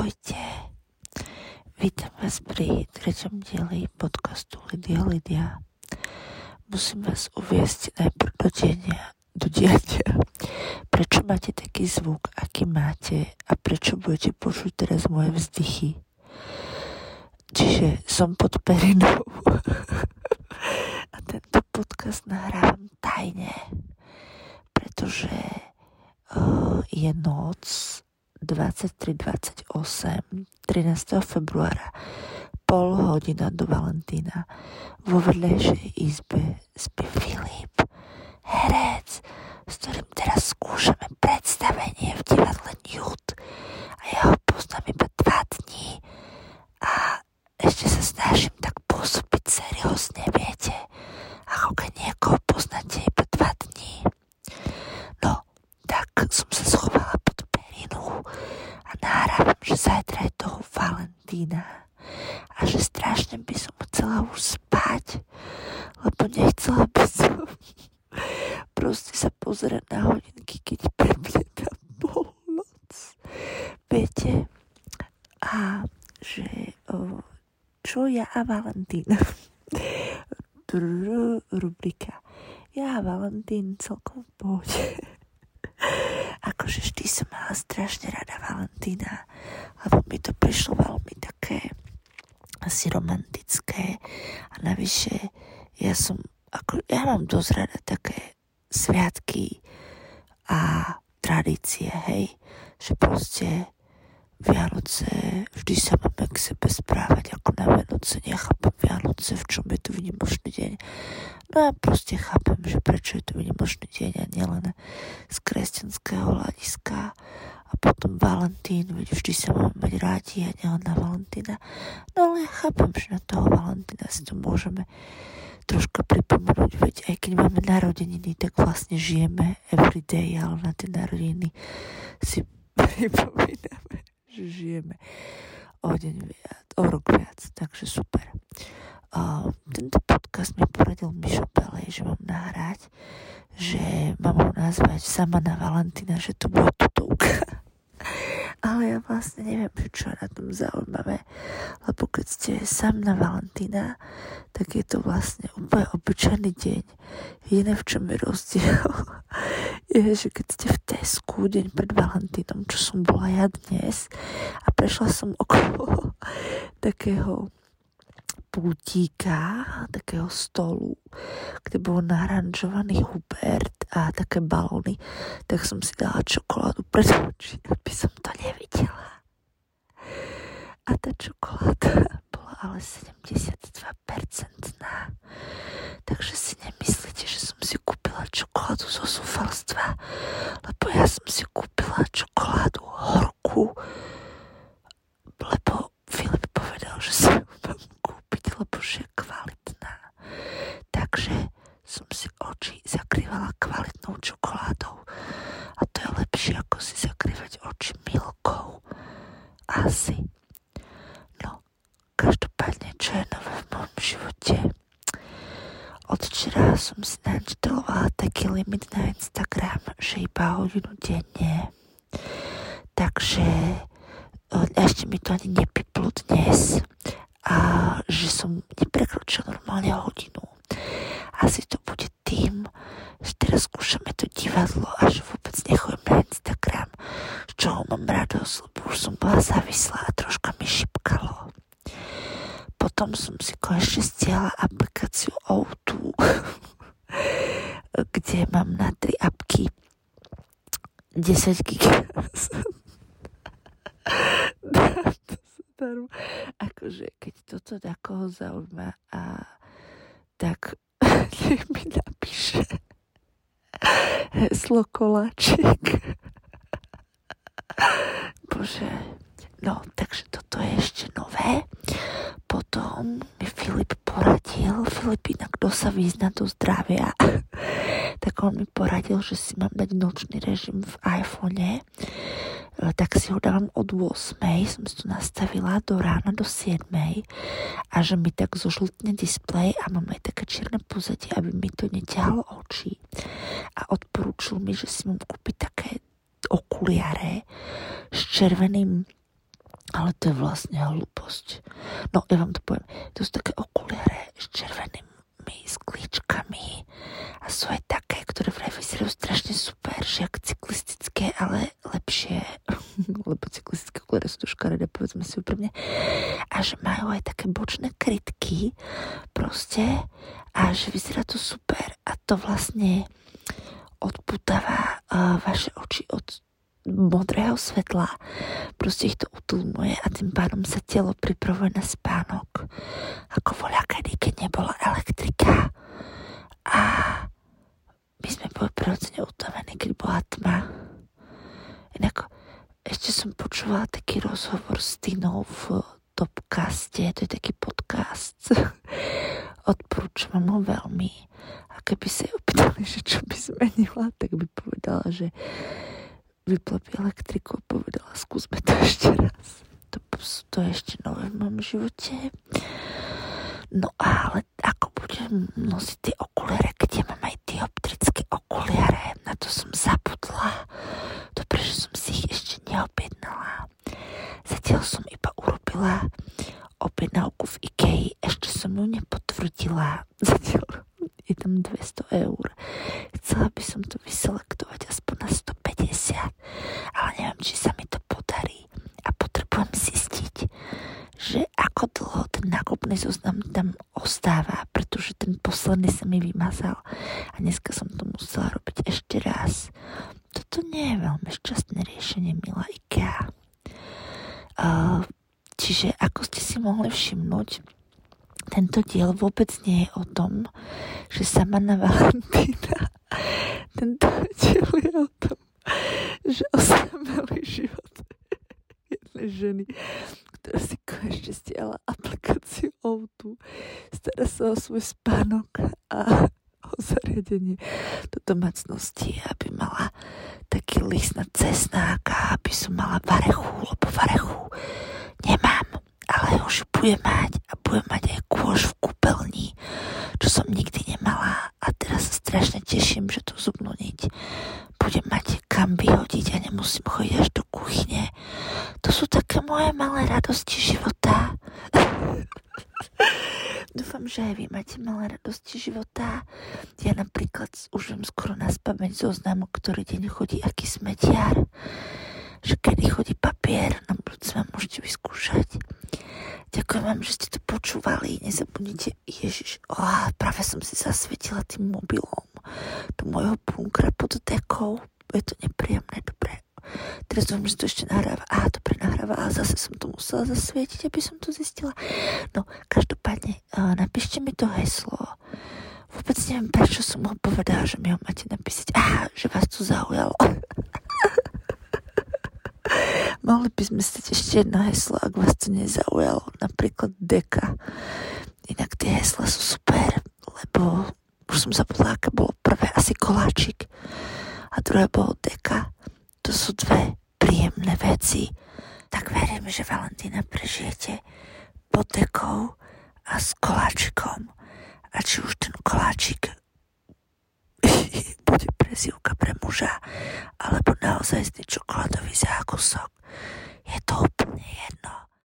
Ahojte, vítam vás pri 3. dieli podcastu Lidia. Musím vás uviesť najprv do diania. Prečo máte taký zvuk, aký máte a prečo budete počuť teraz moje vzdychy. Čiže som pod perinou a tento podcast nahrávam tajne, pretože je noc 23:28 13. februára, pol hodina do Valentína. Vo vedľajšej izbe spí Filip, herec, s ktorým teraz skúšame predstavenie v divadle Newt. A ja ho poznám iba 2 dní a ešte sa snažím tak pôsobiť seriózne, viete, ako keď niekoho poznáte iba 2 dní. No, tak som sa schovala pod perinu a nahrávam, že zajtra je toho Valentína a že strašne by som chcela už spať, lebo nechcela by som proste sa pozerať na hodinky, keď prepne tá polnoc. Viete? A že čo ja a Valentín? Rubrika. Ja a Valentín celkom v pohode. Akože vždy som mala strašne rada Valentína, lebo mi to prišlo veľmi také asi romantické a navyše ja mám dosť rada také sviatky a tradície, hej, že proste Vianoce, vždy sa máme k sebe správať ako na Vianoce, nechápem Vianoce, v čom je tu výnimočný deň. No a proste chápem, že prečo je to výnimočný deň a nielen z kresťanského hľadiska. A potom Valentín, veď vždy sa máme mať rádi a nielen na Valentína. No ale ja chápem, že na toho Valentína si to môžeme troška pripomenúť, veď aj keď máme narodeniny, tak vlastne žijeme everyday, ale na tie narodeniny si pripomíname, že žijeme o deň viac, o rok viac, takže super. Tento podcast mi poradil Mišo Belej, že mám nahrať, že mám ho nazvať sama na Valentína, že to bude tutovka. Ale ja vlastne neviem, čo je na tom zaujímavé, lebo keď ste sám na Valentína, tak je to vlastne úplne obyčajný deň. Jediné, v čom je rozdiel, je, že keď ste v Tesku deň pred Valentínom, čo som bola ja dnes, a prešla som okolo takého pultíka, takého stolu, kde bol naranžovaný Hubert a také balóny, tak som si dala čokoládu pred oči, aby som to nevidela. A tá čokoláda bola ale 72%. Takže si nemyslíte, že som si kúpila čokoládu zo zúfalstva, lebo ja som si kúpila čokoládu horkú, lebo Filip povedal, že si ju mám kúpiť, lebo že je kvalitná. Takže som si oči zakrývala kvalitnou čokoládou. A to je lepšie, ako si zakrývať oči milkou. Asi. No, každopádne, čo je nové v mojom živote? Od včera som si nainštalovala taký limit na Instagram, že iba hodinu denne. Takže ešte mi to ani nepiplo dnes a že som neprekročila normálne hodinu. Asi to bude tým, že teraz skúšame to divadlo a že vôbec nechodím na Instagram, z čoho mám radosť, lebo už som bola závislá a troška mi šipkalo. Potom som si konečne stiahla aplikáciu O2, kde mám na 3 apky 10 GB. Akože keď toto takoho zaujíma a tak nech mi napíše heslo koláčik. Bože, no takže toto je ešte nové. Potom mi Filip poradil, inak kto sa vyzná do zdravia, tak on mi poradil, že si mám dať nočný režim v iPhone. Tak si ho dávam od 8, som si to nastavila do rána do 7 a že mi tak zožltne displej a mám aj také čierne pozadie, aby mi to neťahalo oči. A odporúčil mi, že si mám kúpiť také okuliare s červeným Ale to je vlastne hlúposť. No, ja vám to poviem. To sú také okuliare s červenými sklíčkami a sú aj také, ktoré vraj vyzerajú strašne super, že jak cyklistické, ale lepšie, lebo cyklistické okuliare sú to škaredé, povedzme si úprimne, a že majú aj také bočné krytky proste a že vyzerá to super a to vlastne odputáva vaše oči od modrého svetla, proste ich to utlmuje a tým pádom sa telo pripravuje na spánok ako voľakedy, keď nebola elektrika a my sme boli prirodzene utavení, keď bola tma. Inak ešte som počúvala taký rozhovor s Tinou v Topcaste, to je taký podcast, odporúčam ho veľmi a keby sa jej opýtali, že čo by zmenila, tak by povedala, že vypla elektriku a povedala, skúsme to ešte raz. To je ešte nové v mojom živote. No ale ako budem nosiť tie okuliare, keď ja mám aj dioptrické okuliare, na to som zabudla. Dobre, že som si ich ešte neobjednala. Zatiaľ som iba urobila objednávku v IKEA, ešte som ju nepotvrdila. Zatiaľ je tam 200 €. Chcela by som to vyselektovať aspoň na 150, ale neviem, či sa mi to podarí. A potrebujem zistiť, že ako dlho ten nákupný zoznam tam ostáva, pretože ten posledný sa mi vymazal a dneska som to musela robiť ešte raz. Toto nie je veľmi šťastné riešenie, milá IKEA. Čiže ako ste si mohli všimnúť, tento diel vôbec nie je o tom, že sama na Valentína. Tento diel je o tom, že osamelý život jednej ženy, ktorá si konečne stiahla aplikáciu O2, stará sa o svoj spánok a o zariadenie do domácnosti, aby mala taký list na cesnák a aby som mala varechu, lebo varechu nemám. Ale už budem mať a budem mať aj kôž v kúpeľni, čo som nikdy nemala a teraz sa strašne teším, že tú zubnú niť budem mať kam vyhodiť a nemusím chodiť až do kuchyne. To sú také moje malé radosti života. Dúfam, že aj vy máte malé radosti života. Ja napríklad už viem skoro na spamäť zoznamu, ktorý deň chodí aký smetiar, že kedy chodí papier, na budúce vám môžete vyskúšať. Ďakujem vám, že ste to počúvali. Nezabudnite, Ježiš, práve som si zasvietila tým mobilom do môjho bunkra pod dekou. Je to nepríjemné, dobre. Teraz dúfam, že to ešte nahráva. Dobre nahráva, ale zase som to musela zasvietiť, aby som to zistila. No, každopádne, napíšte mi to heslo. Vôbec neviem, prečo som ho povedala, že mi ho máte napísať. Že vás to zaujalo. Mohli by sme stať ešte jedno heslo, ak vás to nezaujalo. Napríklad deka. Inak tie hesla sú super, lebo už som zabudla, aké bolo prvé, asi koláčik. A druhé bolo deka. To sú dve príjemné veci. Tak verím, že Valentína prežijete pod dekou a s koláčikom. A či už ten koláčik bude prezývka pre muža, alebo naozaj čokoládový zákusok. Je to úplne jedno.